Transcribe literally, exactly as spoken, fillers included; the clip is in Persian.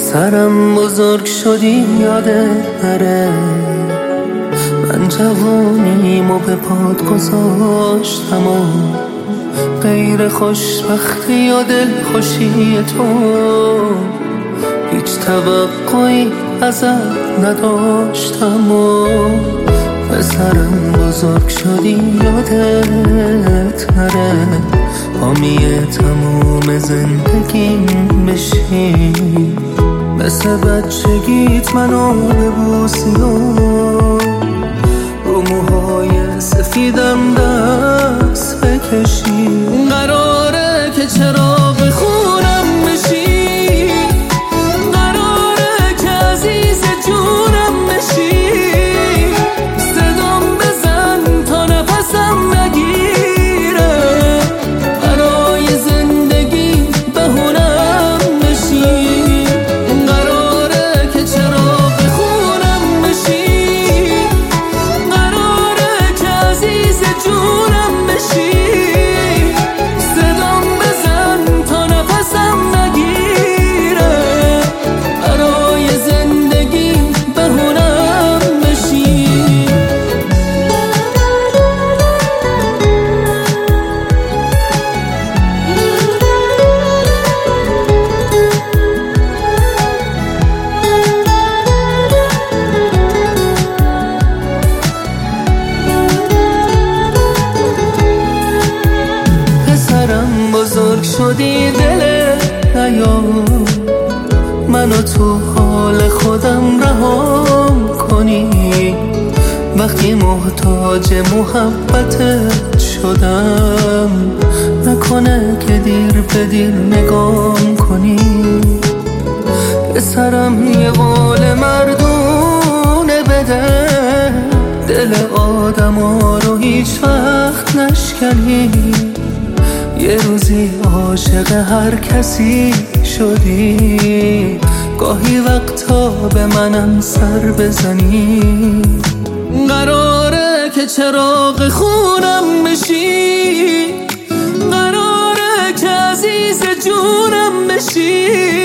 پسرم بزرگ شدی یادت نره، من جوانیمو به پات گذاشتم و غیر خوشبختی و دلخوشی تو هیچ توقعی ازت نداشتم و پسرم بزرگ شدی یادت نره، حامی تموم زندگیم بشی، مثل بچگیت منو ببوسی و رو موهای سفیدم دست بکشی. قراره که چراغ خونم بشی، قراره که عزیز جونم بشی، صدام بزن تا نفسم نگیره، برای زندگی بهونم بشی. قراره که چراغ خونم بشی، قراره که عزیز جونم بشی، صدام بزن تا نفسم نگیره، برای زندگی بهونم بشی. پسرم بزرگ شدی دل نیا، منو تو حال خودم رهام کنی، وقتی محتاج محبتت شدم نکنه که دیر به دیر نگام کنی. پسرم یه قول مردونه بده، دل آدم ها رو هیچ وقت نشکنی، یه روزی عاشق هر کسی شدی، گاهی وقتا به منم سر بزنی. قراره که چراغ خونم بشی، قراره که عزیز جونم بشی،